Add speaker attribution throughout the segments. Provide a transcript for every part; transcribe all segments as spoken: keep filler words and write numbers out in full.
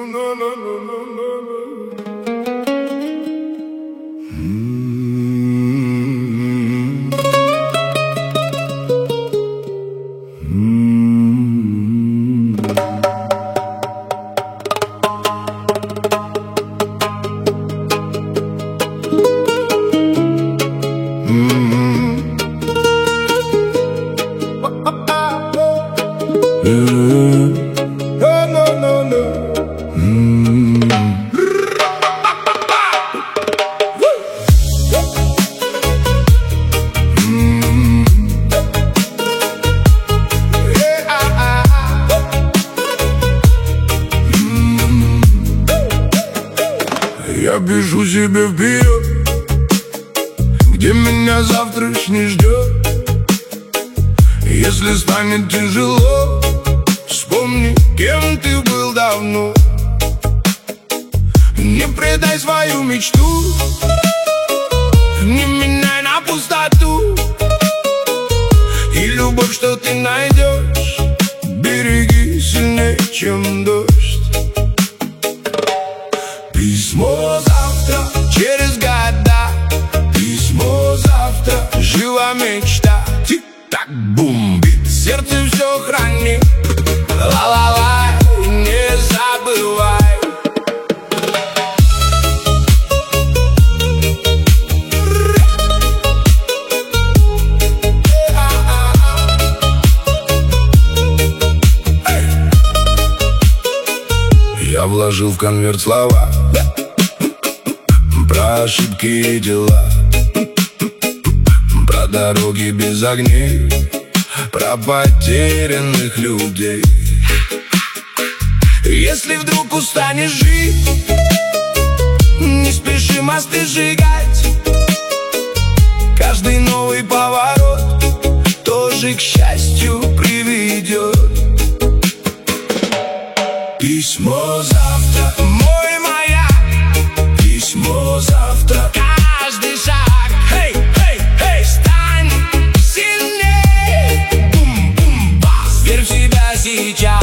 Speaker 1: Я пишу себе вперед, где меня завтрашний ждет. Если станет тяжело, вспомни, кем ты был давно. Не предай свою мечту, не меняй на пустоту. И любовь, что ты найдешь, береги сильнее, чем дождь. Письмо завтра, через года. Письмо завтра, жива мечта. Тик-так, бум, бит, сердце все хранит. Ла-ла-ла, не забывай. Я вложил в конверт слова про ошибки и дела, про дороги без огней, про потерянных людей. Если вдруг устанешь жить, не спеши мосты сжигать. Каждый новый поворот тоже к счастью приведет. Письмо завтра, мой маяк. Письмо завтра, каждый шаг. Хей, хей, хей, стань сильней. Бум-бум-бас, верь в себя сейчас.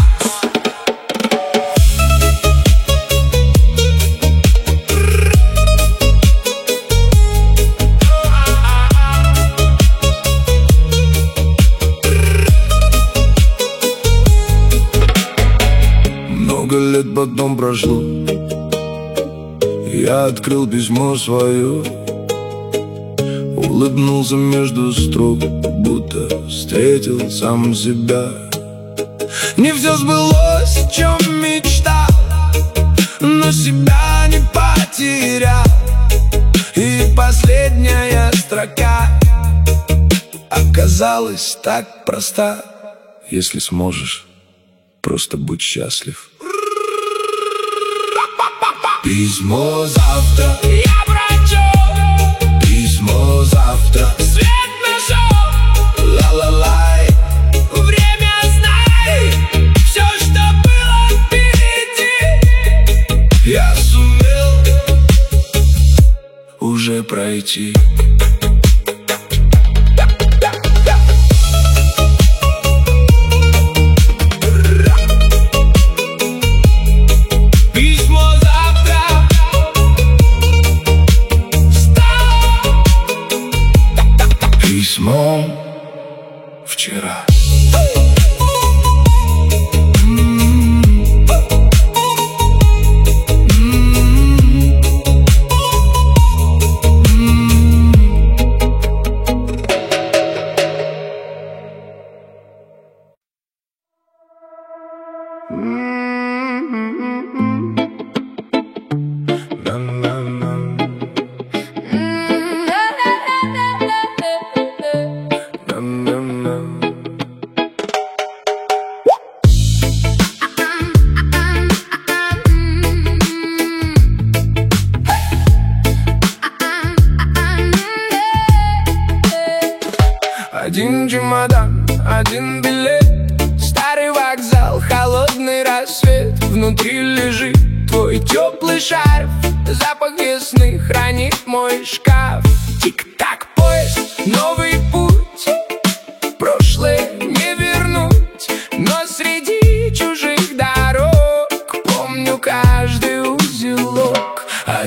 Speaker 1: Много лет потом прошло, я открыл письмо свое, улыбнулся между строк, будто встретил сам себя. Не все сбылось, о чем мечтал, но себя не потерял. И последняя строка оказалась так проста. Если сможешь, просто будь счастлив. Письмо завтра, я прочел. Письмо завтра, свет нашел. Ла-ла-лай, время знай. Все, что было впереди, я сумел уже пройти. Письмо вчера. Один чемодан, один билет, старый вокзал, холодный рассвет. Внутри лежит твой теплый шарф, запах весны хранит мой шкаф. Тик-так, поезд, новый путь, прошлое не вернуть, но среди чужих дорог помню, как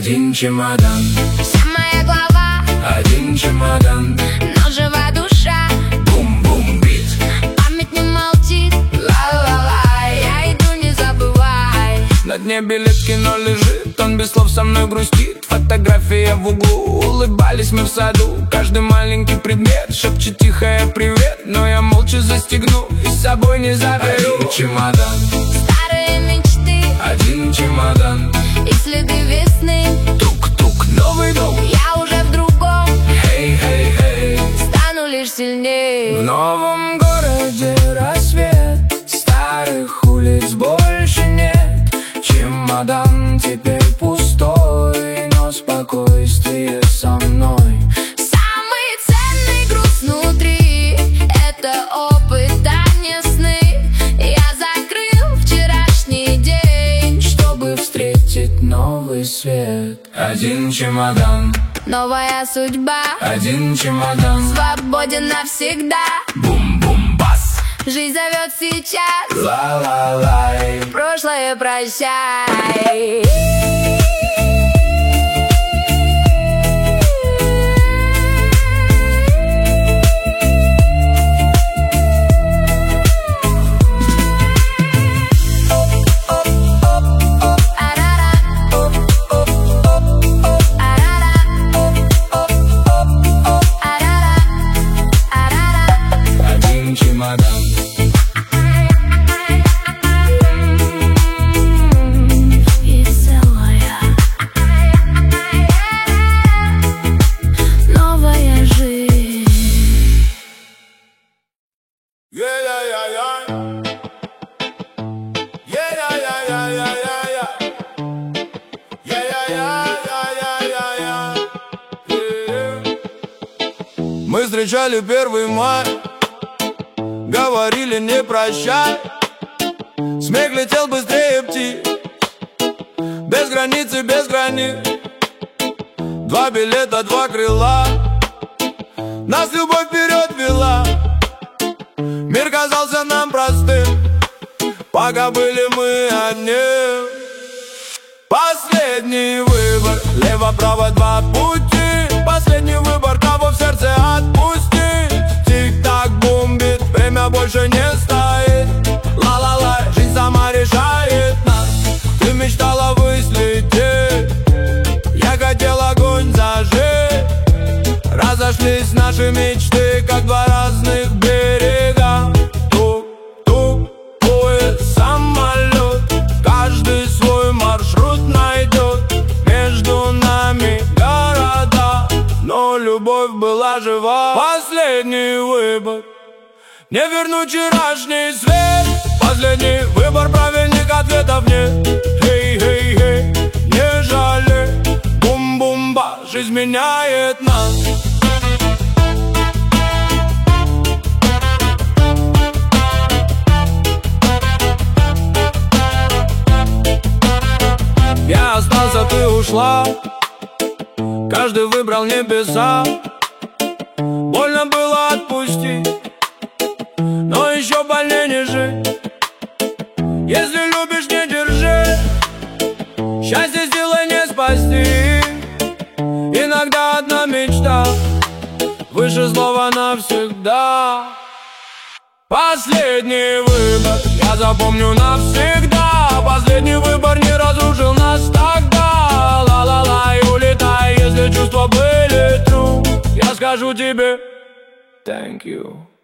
Speaker 1: один чемодан.
Speaker 2: Вся моя голова,
Speaker 1: один чемодан.
Speaker 2: но жива душа,
Speaker 1: бум-бум-бит.
Speaker 2: память не молчит, ла-ла-ла, я иду, не забывай.
Speaker 1: На дне билет в кино лежит, он без слов со мной грустит. Фотография в углу, улыбались мы в саду. Каждый маленький предмет шепчет тихое привет, но я молча застегну и с собой не заберу. Один чемодан.
Speaker 2: Старые мечты,
Speaker 1: один чемодан.
Speaker 2: и следы весны.
Speaker 1: Тук-тук, новый дом.
Speaker 2: Я уже в другом,
Speaker 1: Хей-хей-хей,
Speaker 2: стану лишь сильней.
Speaker 1: в новом городе рассвет, старых улиц больше нет. Чемодан теперь пустой, но спокойствие со мной.
Speaker 2: Самый ценный груз внутри — это опыт, а не сны. Я закрыл вчерашний день,
Speaker 1: Чтобы встретить новый свет. Один чемодан.
Speaker 2: новая судьба,
Speaker 1: Один чемодан.
Speaker 2: свободен навсегда.
Speaker 1: Бум-бум-бас.
Speaker 2: Жизнь зовет сейчас,
Speaker 1: Ла-ла-лай.
Speaker 2: прошлое прощай.
Speaker 1: Один чемодан.
Speaker 2: Веселая, новая жизнь.
Speaker 1: Yeah-yeah-yeah-yeah. Yeah-yeah-yeah-yeah-yeah-yeah. Yeah-yeah-yeah-yeah-yeah-yeah-yeah. Мы встречали первый май, говорили не прощай. Смех летел быстрее птиц, без границы, без границ. Два билета, два крыла, нас любовь вперед вела. Мир казался нам простым, пока были мы одни. Последний выбор, лево-право два пути. Последний выбор, кого в сердце отпустить. Тик-так бомбит, время больше не стоит. Ла-ла-ла, жизнь сама решает нас. Ты мечтала выследить, я хотел огонь зажечь. Разошлись наши мечты, как два разных берега. Тук-тук, поезд, самолет, каждый свой маршрут найдет. Между нами города, но любовь была жива. Последний выбор, не вернуть вчерашний свет. Последний выбор, правильных ответов нет. Хей-хей-хей, не жалей. Бум-бум-ба, жизнь меняет нас. Я остался, ты ушла. Каждый выбрал небеса. Больно было отпустить, но еще больнее не жить. Если любишь, не держи. Счастье силой не спасти. Иногда одна мечта выше слова навсегда. Последний выбор я запомню навсегда. Последний выбор не разрушил нас тогда. Ла-ла-ла, и улетай, если чувства были true. Я скажу тебе thank you.